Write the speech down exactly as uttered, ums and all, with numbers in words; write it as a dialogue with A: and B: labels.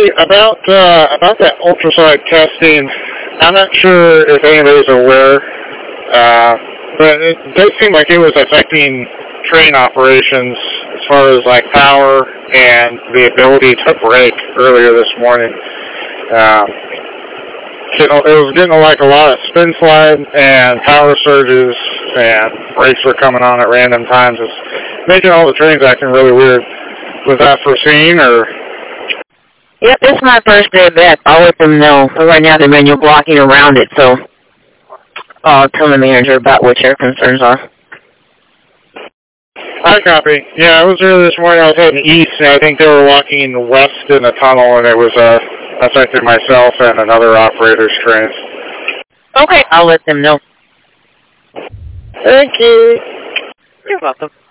A: Hey, about uh, about that ultrasonic testing, I'm not sure if anybody's aware, uh, but it does seem like it was affecting train operations as far as like power and the ability to brake earlier this morning. Uh, it was getting like a lot of spin slide and power surges, and brakes were coming on at random times. It's making all the trains acting really weird. Was that foreseen, or?
B: Yep, it's my first day back. I'll let them know. But right now they're manual blocking around it, so I'll tell the manager about what your concerns are.
A: I copy. Yeah, it was early this morning. I was heading east, and I think they were walking west in the tunnel, and it was uh, affected myself and another operator's train.
B: Okay, I'll let them know.
A: Thank you.
B: You're welcome.